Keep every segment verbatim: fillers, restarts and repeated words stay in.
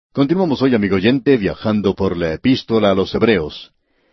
Continuamos hoy, amigo oyente, viajando por la epístola a los Hebreos.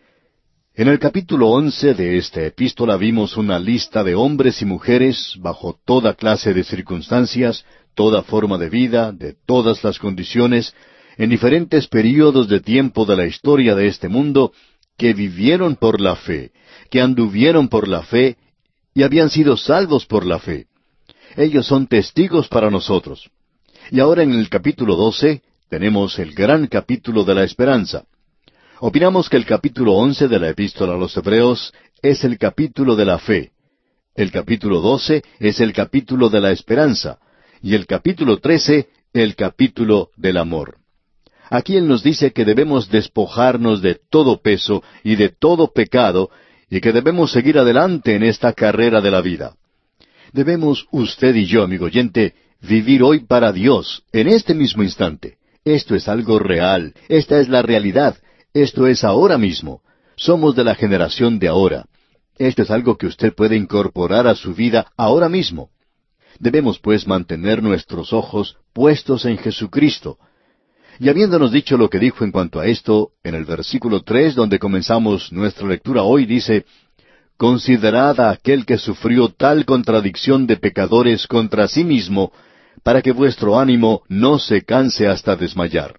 En el capítulo once de esta epístola vimos una lista de hombres y mujeres bajo toda clase de circunstancias, toda forma de vida, de todas las condiciones, en diferentes períodos de tiempo de la historia de este mundo, que vivieron por la fe, que anduvieron por la fe y habían sido salvos por la fe. Ellos son testigos para nosotros. Y ahora en el capítulo doce tenemos el gran capítulo de la esperanza. Opinamos que el capítulo once de la epístola a los Hebreos es el capítulo de la fe. El capítulo doce es el capítulo de la esperanza. Y el capítulo trece, el capítulo del amor. Aquí Él nos dice que debemos despojarnos de todo peso y de todo pecado, y que debemos seguir adelante en esta carrera de la vida. Debemos usted y yo, amigo oyente, vivir hoy para Dios, en este mismo instante. Esto es algo real, esta es la realidad, esto es ahora mismo. Somos de la generación de ahora. Esto es algo que usted puede incorporar a su vida ahora mismo. Debemos, pues, mantener nuestros ojos puestos en Jesucristo. Y habiéndonos dicho lo que dijo en cuanto a esto, en el versículo tres, donde comenzamos nuestra lectura hoy, dice: «Considerad a aquel que sufrió tal contradicción de pecadores contra sí mismo, para que vuestro ánimo no se canse hasta desmayar».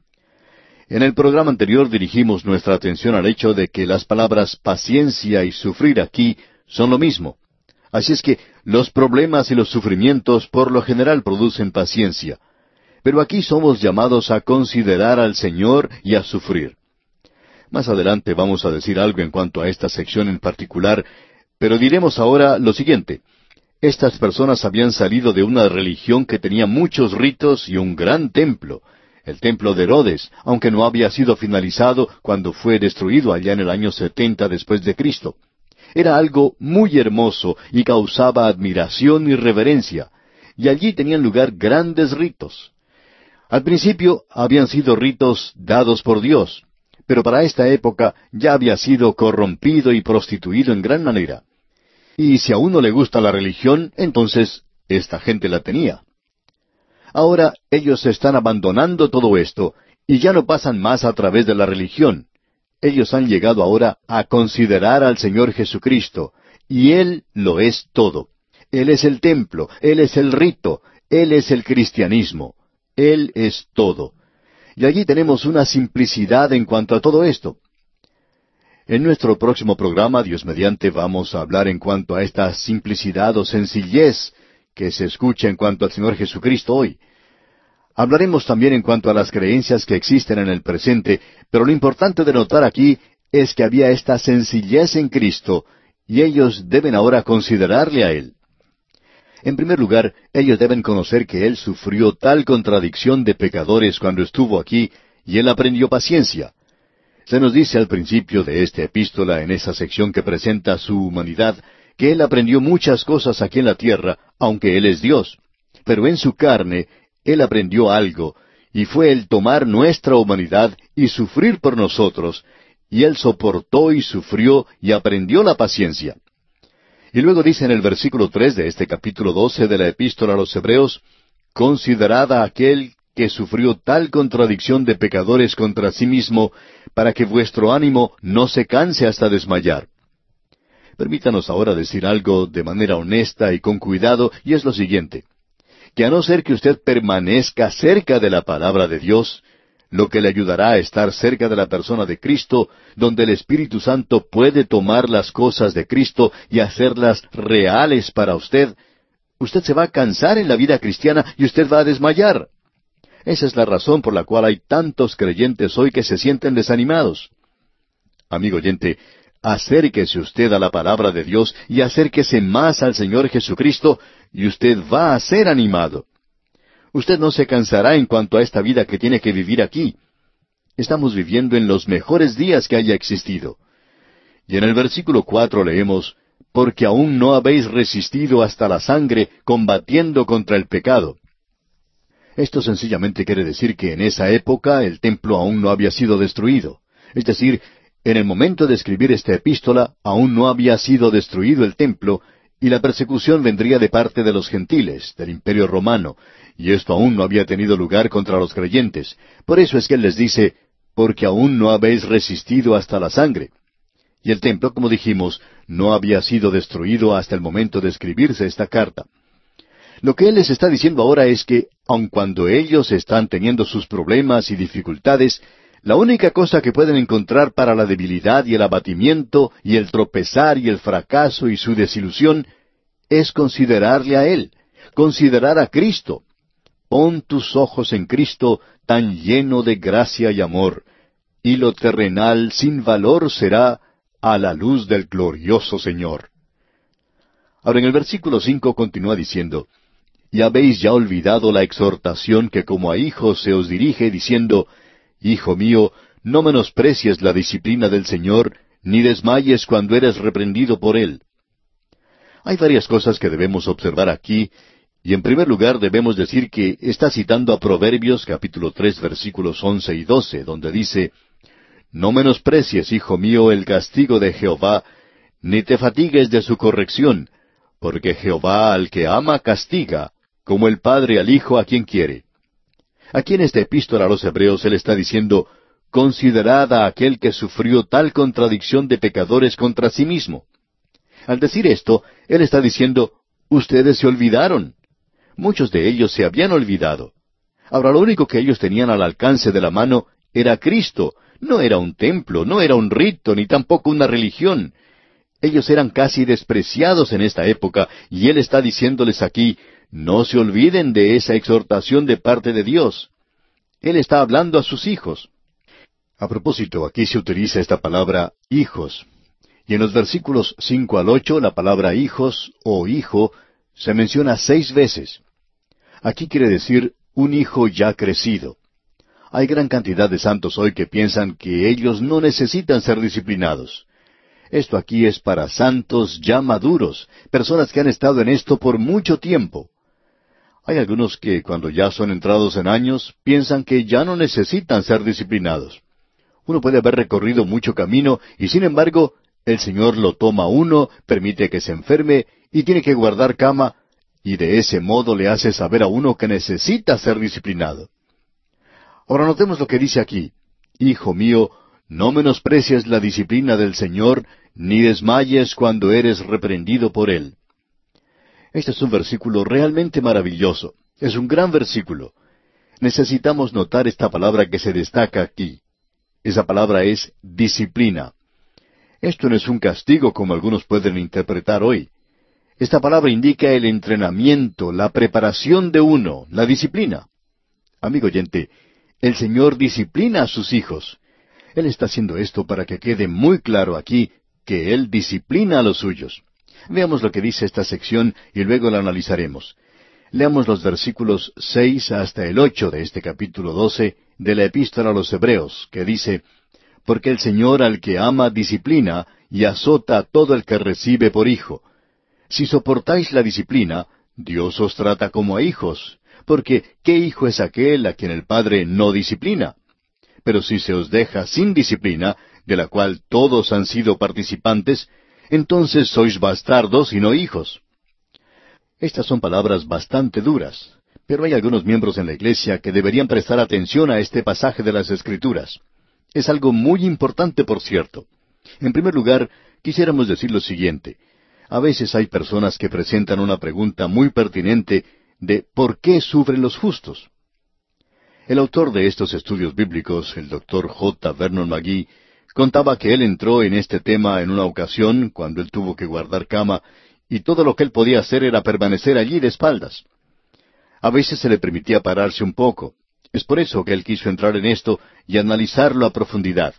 En el programa anterior dirigimos nuestra atención al hecho de que las palabras paciencia y sufrir aquí son lo mismo. Así es que los problemas y los sufrimientos por lo general producen paciencia. Pero aquí somos llamados a considerar al Señor y a sufrir. Más adelante vamos a decir algo en cuanto a esta sección en particular, pero diremos ahora lo siguiente. Estas personas habían salido de una religión que tenía muchos ritos y un gran templo, el templo de Herodes, aunque no había sido finalizado cuando fue destruido allá en el año setenta después de Cristo. Era algo muy hermoso y causaba admiración y reverencia, y allí tenían lugar grandes ritos. Al principio habían sido ritos dados por Dios, pero para esta época ya había sido corrompido y prostituido en gran manera. Y si a uno le gusta la religión, entonces esta gente la tenía. Ahora ellos están abandonando todo esto y ya no pasan más a través de la religión. Ellos han llegado ahora a considerar al Señor Jesucristo, y Él lo es todo. Él es el templo, Él es el rito, Él es el cristianismo. Él es todo. Y allí tenemos una simplicidad en cuanto a todo esto. En nuestro próximo programa, Dios mediante, vamos a hablar en cuanto a esta simplicidad o sencillez que se escucha en cuanto al Señor Jesucristo hoy. Hablaremos también en cuanto a las creencias que existen en el presente, pero lo importante de notar aquí es que había esta sencillez en Cristo, y ellos deben ahora considerarle a Él. En primer lugar, ellos deben conocer que Él sufrió tal contradicción de pecadores cuando estuvo aquí, y Él aprendió paciencia. Se nos dice al principio de esta epístola, en esa sección que presenta su humanidad, que Él aprendió muchas cosas aquí en la tierra, aunque Él es Dios. Pero en su carne, Él aprendió algo, y fue el tomar nuestra humanidad y sufrir por nosotros, y Él soportó y sufrió y aprendió la paciencia. Y luego dice en el versículo tres de este capítulo doce de la epístola a los Hebreos: «Considerad a aquel que sufrió tal contradicción de pecadores contra sí mismo, para que vuestro ánimo no se canse hasta desmayar». Permítanos ahora decir algo de manera honesta y con cuidado, y es lo siguiente: que a no ser que usted permanezca cerca de la palabra de Dios, lo que le ayudará a estar cerca de la persona de Cristo, donde el Espíritu Santo puede tomar las cosas de Cristo y hacerlas reales para usted, usted se va a cansar en la vida cristiana y usted va a desmayar. Esa es la razón por la cual hay tantos creyentes hoy que se sienten desanimados. Amigo oyente, acérquese usted a la palabra de Dios y acérquese más al Señor Jesucristo, y usted va a ser animado. Usted no se cansará en cuanto a esta vida que tiene que vivir aquí. Estamos viviendo en los mejores días que haya existido. Y en el versículo cuatro leemos: «Porque aún no habéis resistido hasta la sangre, combatiendo contra el pecado». Esto sencillamente quiere decir que en esa época el templo aún no había sido destruido. Es decir, en el momento de escribir esta epístola aún no había sido destruido el templo, y la persecución vendría de parte de los gentiles, del imperio romano, y esto aún no había tenido lugar contra los creyentes. Por eso es que Él les dice, porque aún no habéis resistido hasta la sangre. Y el templo, como dijimos, no había sido destruido hasta el momento de escribirse esta carta. Lo que Él les está diciendo ahora es que, aun cuando ellos están teniendo sus problemas y dificultades, la única cosa que pueden encontrar para la debilidad y el abatimiento y el tropezar y el fracaso y su desilusión es considerarle a Él, considerar a Cristo. Pon tus ojos en Cristo, tan lleno de gracia y amor, y lo terrenal sin valor será a la luz del glorioso Señor. Ahora en el versículo cinco continúa diciendo, y habéis ya olvidado la exhortación que como a hijos se os dirige, diciendo, Hijo mío, no menosprecies la disciplina del Señor, ni desmayes cuando eres reprendido por Él. Hay varias cosas que debemos observar aquí, y en primer lugar debemos decir que está citando a Proverbios capítulo tres versículos once y doce, donde dice, No menosprecies, hijo mío, el castigo de Jehová, ni te fatigues de su corrección, porque Jehová al que ama castiga, como el padre al hijo a quien quiere. Aquí en esta epístola a los Hebreos Él está diciendo, considerad a aquel que sufrió tal contradicción de pecadores contra sí mismo. Al decir esto, Él está diciendo, ustedes se olvidaron. Muchos de ellos se habían olvidado. Ahora lo único que ellos tenían al alcance de la mano era Cristo. No era un templo, no era un rito, ni tampoco una religión. Ellos eran casi despreciados en esta época, y Él está diciéndoles aquí, no se olviden de esa exhortación de parte de Dios. Él está hablando a sus hijos. A propósito, aquí se utiliza esta palabra hijos. Y en los versículos cinco al ocho, la palabra hijos o hijo se menciona seis veces. Aquí quiere decir un hijo ya crecido. Hay gran cantidad de santos hoy que piensan que ellos no necesitan ser disciplinados. Esto aquí es para santos ya maduros, personas que han estado en esto por mucho tiempo. Hay algunos que cuando ya son entrados en años, piensan que ya no necesitan ser disciplinados. Uno puede haber recorrido mucho camino y sin embargo, el Señor lo toma a uno, permite que se enferme y tiene que guardar cama, y de ese modo le hace saber a uno que necesita ser disciplinado. Ahora notemos lo que dice aquí. Hijo mío, no menosprecies la disciplina del Señor, ni desmayes cuando eres reprendido por Él. Este es un versículo realmente maravilloso. Es un gran versículo. Necesitamos notar esta palabra que se destaca aquí. Esa palabra es disciplina. Esto no es un castigo como algunos pueden interpretar hoy. Esta palabra indica el entrenamiento, la preparación de uno, la disciplina. Amigo oyente, el Señor disciplina a sus hijos. Él está haciendo esto para que quede muy claro aquí que Él disciplina a los suyos. Veamos lo que dice esta sección y luego la analizaremos. Leamos los versículos seis hasta el ocho de este capítulo doce de la Epístola a los Hebreos, que dice, Porque el Señor al que ama disciplina y azota a todo el que recibe por hijo. Si soportáis la disciplina, Dios os trata como a hijos, porque ¿qué hijo es aquel a quien el Padre no disciplina? Pero si se os deja sin disciplina, de la cual todos han sido participantes, entonces sois bastardos y no hijos. Estas son palabras bastante duras, pero hay algunos miembros en la iglesia que deberían prestar atención a este pasaje de las Escrituras. Es algo muy importante, por cierto. En primer lugar, quisiéramos decir lo siguiente. A veces hay personas que presentan una pregunta muy pertinente de ¿por qué sufren los justos? El autor de estos estudios bíblicos, el doctor J. Vernon McGee, contaba que él entró en este tema en una ocasión cuando él tuvo que guardar cama y todo lo que él podía hacer era permanecer allí de espaldas. A veces se le permitía pararse un poco. Es por eso que él quiso entrar en esto y analizarlo a profundidad.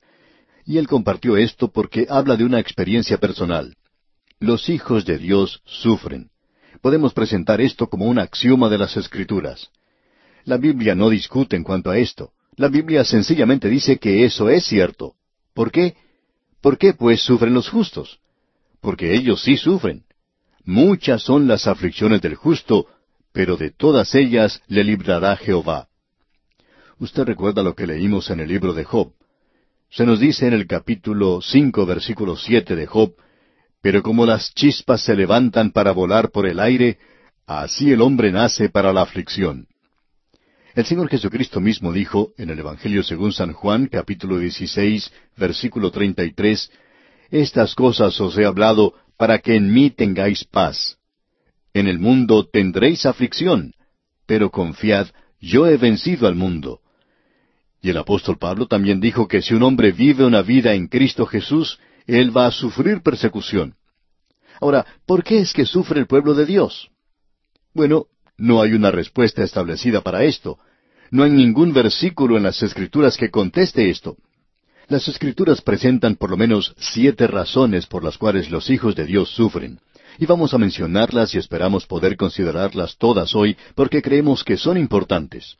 Y él compartió esto porque habla de una experiencia personal. Los hijos de Dios sufren. Podemos presentar esto como un axioma de las Escrituras. La Biblia no discute en cuanto a esto. La Biblia sencillamente dice que eso es cierto. ¿Por qué? ¿Por qué pues sufren los justos? Porque ellos sí sufren. Muchas son las aflicciones del justo, pero de todas ellas le librará Jehová. Usted recuerda lo que leímos en el libro de Job. Se nos dice en el capítulo cinco, versículo siete de Job, Pero como las chispas se levantan para volar por el aire, así el hombre nace para la aflicción. El Señor Jesucristo mismo dijo en el Evangelio según San Juan, capítulo dieciséis, versículo treinta y tres, Estas cosas os he hablado para que en mí tengáis paz. En el mundo tendréis aflicción, pero confiad, yo he vencido al mundo. Y el apóstol Pablo también dijo que si un hombre vive una vida en Cristo Jesús, él va a sufrir persecución. Ahora, ¿por qué es que sufre el pueblo de Dios? Bueno, no hay una respuesta establecida para esto. No hay ningún versículo en las Escrituras que conteste esto. Las Escrituras presentan por lo menos siete razones por las cuales los hijos de Dios sufren. Y vamos a mencionarlas y esperamos poder considerarlas todas hoy porque creemos que son importantes.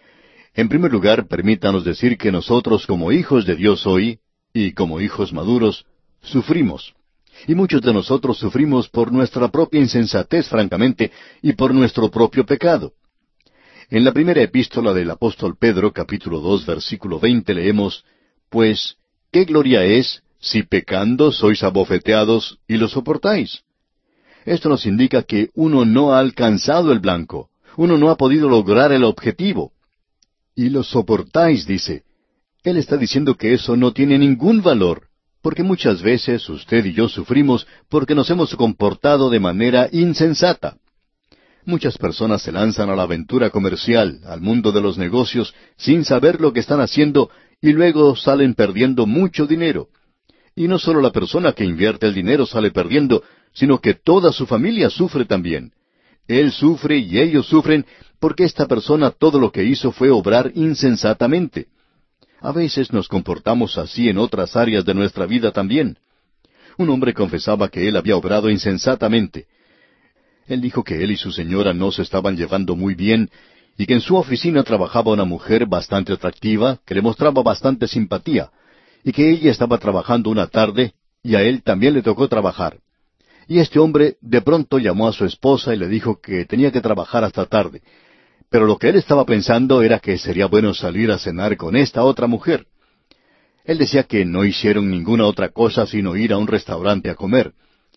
En primer lugar, permítanos decir que nosotros como hijos de Dios hoy, y como hijos maduros, sufrimos. Y muchos de nosotros sufrimos por nuestra propia insensatez, francamente, y por nuestro propio pecado. En la primera epístola del apóstol Pedro, capítulo dos, versículo veinte, leemos, Pues, ¿qué gloria es si pecando sois abofeteados y lo soportáis? Esto nos indica que uno no ha alcanzado el blanco, uno no ha podido lograr el objetivo. Y lo soportáis, dice. Él está diciendo que eso no tiene ningún valor, porque muchas veces usted y yo sufrimos porque nos hemos comportado de manera insensata. Muchas personas se lanzan a la aventura comercial, al mundo de los negocios, sin saber lo que están haciendo, y luego salen perdiendo mucho dinero. Y no solo la persona que invierte el dinero sale perdiendo, sino que toda su familia sufre también. Él sufre y ellos sufren porque esta persona todo lo que hizo fue obrar insensatamente. A veces nos comportamos así en otras áreas de nuestra vida también. Un hombre confesaba que él había obrado insensatamente. Él dijo que él y su señora no se estaban llevando muy bien y que en su oficina trabajaba una mujer bastante atractiva que le mostraba bastante simpatía y que ella estaba trabajando una tarde y a él también le tocó trabajar. Y este hombre de pronto llamó a su esposa y le dijo que tenía que trabajar hasta tarde. Pero lo que él estaba pensando era que sería bueno salir a cenar con esta otra mujer. Él decía que no hicieron ninguna otra cosa sino ir a un restaurante a comer.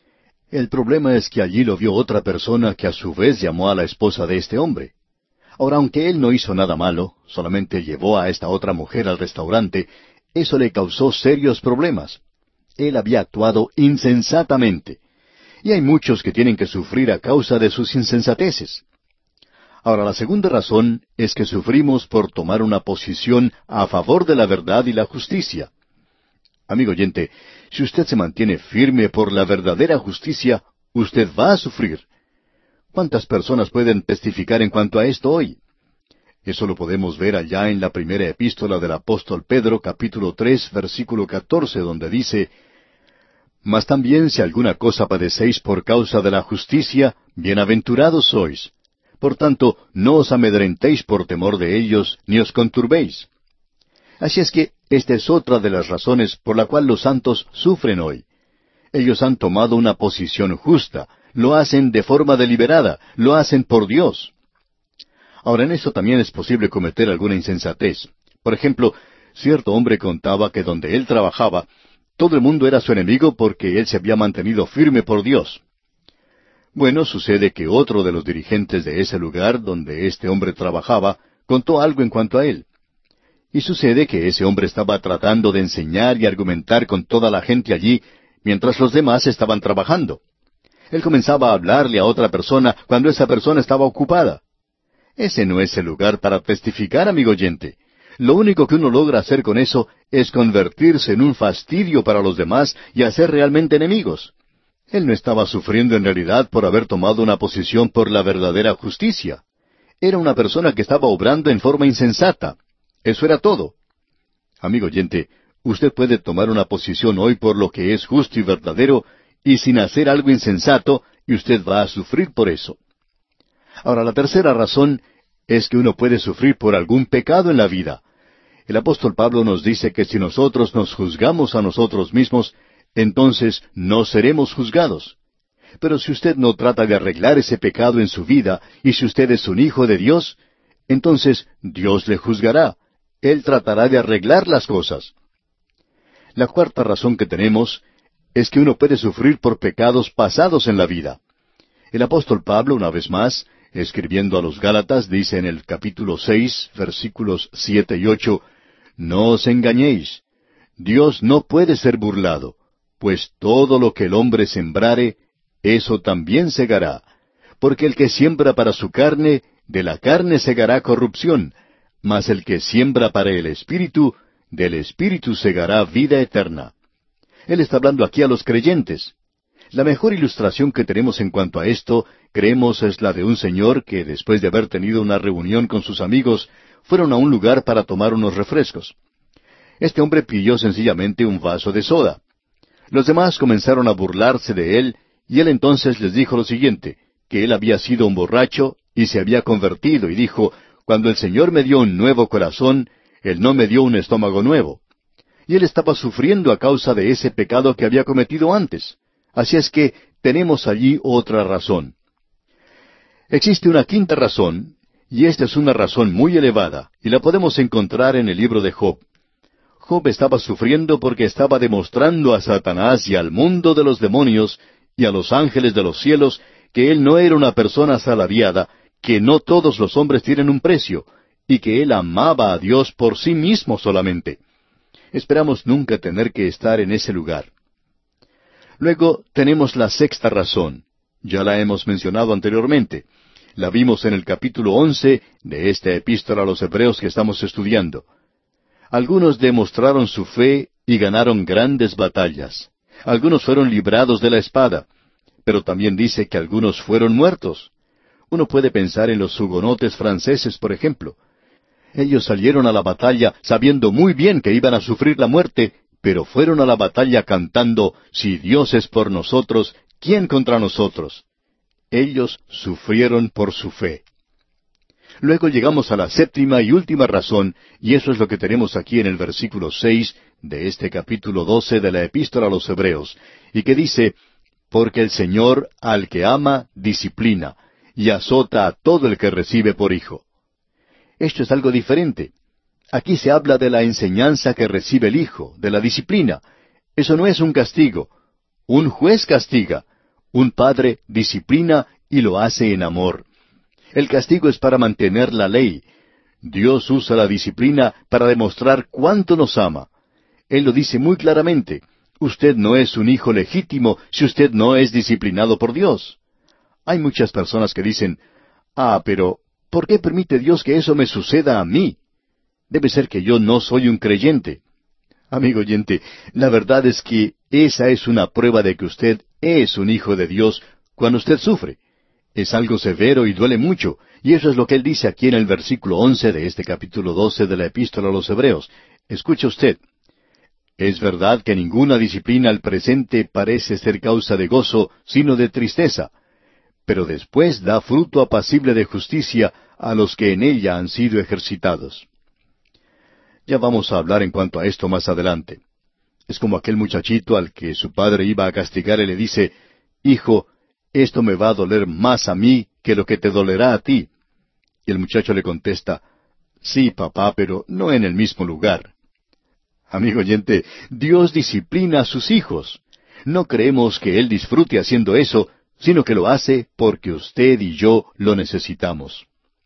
El problema es que allí lo vio otra persona que a su vez llamó a la esposa de este hombre. Ahora, aunque él no hizo nada malo, solamente llevó a esta otra mujer al restaurante, eso le causó serios problemas. Él había actuado insensatamente. Y hay muchos que tienen que sufrir a causa de sus insensateces. Ahora, la segunda razón es que sufrimos por tomar una posición a favor de la verdad y la justicia. Amigo oyente, si usted se mantiene firme por la verdadera justicia, usted va a sufrir. ¿Cuántas personas pueden testificar en cuanto a esto hoy? Eso lo podemos ver allá en la primera epístola del apóstol Pedro, capítulo tres, versículo catorce, donde dice, Mas también si alguna cosa padecéis por causa de la justicia, bienaventurados sois. Por tanto, no os amedrentéis por temor de ellos, ni os conturbéis. Así es que esta es otra de las razones por la cual los santos sufren hoy. Ellos han tomado una posición justa, lo hacen de forma deliberada, lo hacen por Dios. Ahora, en eso también es posible cometer alguna insensatez. Por ejemplo, cierto hombre contaba que donde él trabajaba, todo el mundo era su enemigo porque él se había mantenido firme por Dios. Bueno, sucede que otro de los dirigentes de ese lugar donde este hombre trabajaba contó algo en cuanto a él. Y sucede que ese hombre estaba tratando de enseñar y argumentar con toda la gente allí mientras los demás estaban trabajando. Él comenzaba a hablarle a otra persona cuando esa persona estaba ocupada. Ese no es el lugar para testificar, amigo oyente. Lo único que uno logra hacer con eso es convertirse en un fastidio para los demás y hacer realmente enemigos. Él no estaba sufriendo en realidad por haber tomado una posición por la verdadera justicia. Era una persona que estaba obrando en forma insensata. Eso era todo. Amigo oyente, usted puede tomar una posición hoy por lo que es justo y verdadero y sin hacer algo insensato, y usted va a sufrir por eso. Ahora, la tercera razón es que uno puede sufrir por algún pecado en la vida. El apóstol Pablo nos dice que si nosotros nos juzgamos a nosotros mismos, entonces no seremos juzgados. Pero si usted no trata de arreglar ese pecado en su vida, y si usted es un hijo de Dios, entonces Dios le juzgará. Él tratará de arreglar las cosas. La cuarta razón que tenemos es que uno puede sufrir por pecados pasados en la vida. El apóstol Pablo, una vez más, escribiendo a los Gálatas, dice en el capítulo seis, versículos siete y ocho, «No os engañéis, Dios no puede ser burlado, pues todo lo que el hombre sembrare, eso también segará. Porque el que siembra para su carne, de la carne segará corrupción, mas el que siembra para el Espíritu, del Espíritu segará vida eterna». Él está hablando aquí a los creyentes. La mejor ilustración que tenemos en cuanto a esto, creemos, es la de un señor que, después de haber tenido una reunión con sus amigos, fueron a un lugar para tomar unos refrescos. Este hombre pidió sencillamente un vaso de soda. Los demás comenzaron a burlarse de él, y él entonces les dijo lo siguiente, que él había sido un borracho y se había convertido, y dijo, «Cuando el Señor me dio un nuevo corazón, Él no me dio un estómago nuevo». Y él estaba sufriendo a causa de ese pecado que había cometido antes. Así es que tenemos allí otra razón. Existe una quinta razón, y esta es una razón muy elevada, y la podemos encontrar en el libro de Job. Job estaba sufriendo porque estaba demostrando a Satanás y al mundo de los demonios y a los ángeles de los cielos que él no era una persona asalariada, que no todos los hombres tienen un precio, y que él amaba a Dios por sí mismo solamente. Esperamos nunca tener que estar en ese lugar. Luego tenemos la sexta razón. Ya la hemos mencionado anteriormente. La vimos en el capítulo once de esta epístola a los Hebreos que estamos estudiando. Algunos demostraron su fe y ganaron grandes batallas. Algunos fueron librados de la espada. Pero también dice que algunos fueron muertos. Uno puede pensar en los hugonotes franceses, por ejemplo. Ellos salieron a la batalla sabiendo muy bien que iban a sufrir la muerte, pero fueron a la batalla cantando, «Si Dios es por nosotros, ¿quién contra nosotros?». Ellos sufrieron por su fe. Luego llegamos a la séptima y última razón, y eso es lo que tenemos aquí en el versículo seis de este capítulo doce de la Epístola a los Hebreos, y que dice, «Porque el Señor al que ama disciplina, y azota a todo el que recibe por hijo». Esto es algo diferente. Aquí se habla de la enseñanza que recibe el hijo, de la disciplina. Eso no es un castigo. Un juez castiga. Un padre disciplina y lo hace en amor. El castigo es para mantener la ley. Dios usa la disciplina para demostrar cuánto nos ama. Él lo dice muy claramente. Usted no es un hijo legítimo si usted no es disciplinado por Dios. Hay muchas personas que dicen, «Ah, pero ¿por qué permite Dios que eso me suceda a mí? Debe ser que yo no soy un creyente». Amigo oyente, la verdad es que esa es una prueba de que usted es un hijo de Dios cuando usted sufre. Es algo severo y duele mucho, y eso es lo que él dice aquí en el versículo once de este capítulo doce de la Epístola a los Hebreos. Escuche usted. «Es verdad que ninguna disciplina al presente parece ser causa de gozo, sino de tristeza, pero después da fruto apacible de justicia a los que en ella han sido ejercitados». Ya vamos a hablar en cuanto a esto más adelante. Es como aquel muchachito al que su padre iba a castigar y le dice, «Hijo, esto me va a doler más a mí que lo que te dolerá a ti». Y el muchacho le contesta, «Sí, papá, pero no en el mismo lugar». Amigo oyente, Dios disciplina a sus hijos. No creemos que Él disfrute haciendo eso, sino que lo hace porque usted y yo lo necesitamos.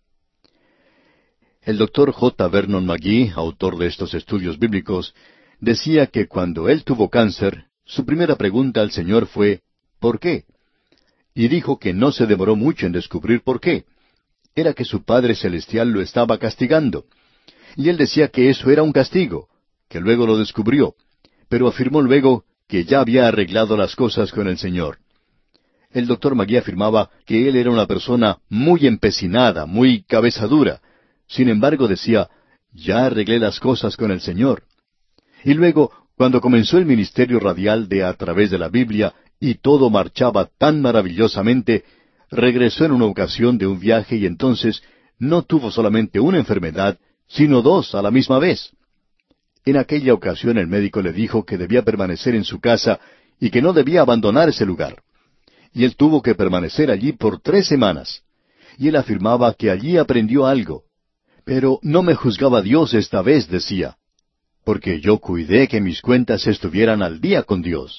El doctor J. Vernon McGee, autor de estos estudios bíblicos, decía que cuando él tuvo cáncer, su primera pregunta al Señor fue, ¿por qué? Y dijo que no se demoró mucho en descubrir por qué. Era que su Padre Celestial lo estaba castigando. Y él decía que eso era un castigo, que luego lo descubrió, pero afirmó luego que ya había arreglado las cosas con el Señor. El doctor McGee afirmaba que él era una persona muy empecinada, muy cabeza dura. Sin embargo, decía, ya arreglé las cosas con el Señor. Y luego, cuando comenzó el ministerio radial de A Través de la Biblia, y todo marchaba tan maravillosamente, regresó en una ocasión de un viaje y entonces no tuvo solamente una enfermedad, sino dos a la misma vez. En aquella ocasión el médico le dijo que debía permanecer en su casa y que no debía abandonar ese lugar. Y él tuvo que permanecer allí por tres semanas. Y él afirmaba que allí aprendió algo. Pero no me juzgaba Dios esta vez, decía, porque yo cuidé que mis cuentas estuvieran al día con Dios.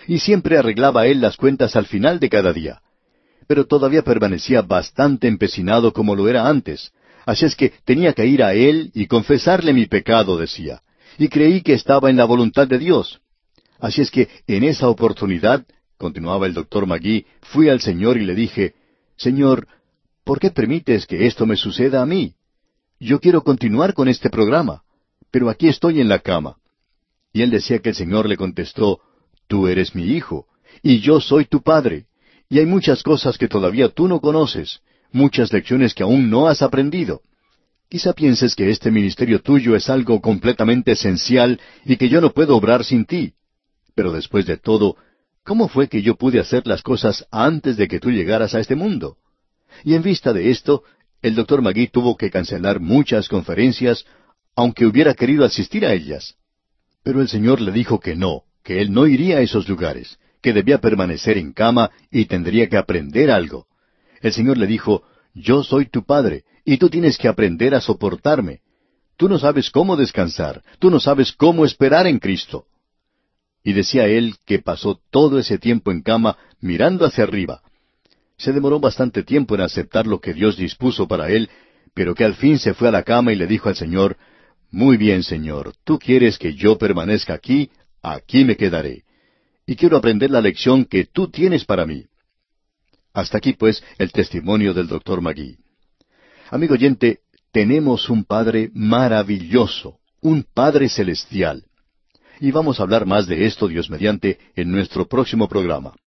y siempre arreglaba él las cuentas al final de cada día. Pero todavía permanecía bastante empecinado como lo era antes, así es que tenía que ir a él y confesarle mi pecado, decía, y creí que estaba en la voluntad de Dios. Así es que en esa oportunidad, continuaba el doctor Magee, fui al Señor y le dije, Señor, ¿por qué permites que esto me suceda a mí? Yo quiero continuar con este programa, pero aquí estoy en la cama. Y él decía que el Señor le contestó, Tú eres mi hijo, y yo soy tu padre, y hay muchas cosas que todavía tú no conoces, muchas lecciones que aún no has aprendido. Quizá pienses que este ministerio tuyo es algo completamente esencial y que yo no puedo obrar sin ti. Pero después de todo, ¿cómo fue que yo pude hacer las cosas antes de que tú llegaras a este mundo? Y en vista de esto, el doctor Magee tuvo que cancelar muchas conferencias, aunque hubiera querido asistir a ellas. Pero el Señor le dijo que no, que él no iría a esos lugares, que debía permanecer en cama y tendría que aprender algo. El Señor le dijo, Yo soy tu padre, y tú tienes que aprender a soportarme. Tú no sabes cómo descansar, tú no sabes cómo esperar en Cristo. Y decía él que pasó todo ese tiempo en cama mirando hacia arriba. Se demoró bastante tiempo en aceptar lo que Dios dispuso para él, pero que al fin se fue a la cama y le dijo al Señor, Muy bien, Señor, tú quieres que yo permanezca aquí, aquí me quedaré. Y quiero aprender la lección que tú tienes para mí. Hasta aquí, pues, el testimonio del doctor Magee. Amigo oyente, tenemos un Padre maravilloso, un Padre celestial. Y vamos a hablar más de esto, Dios mediante, en nuestro próximo programa.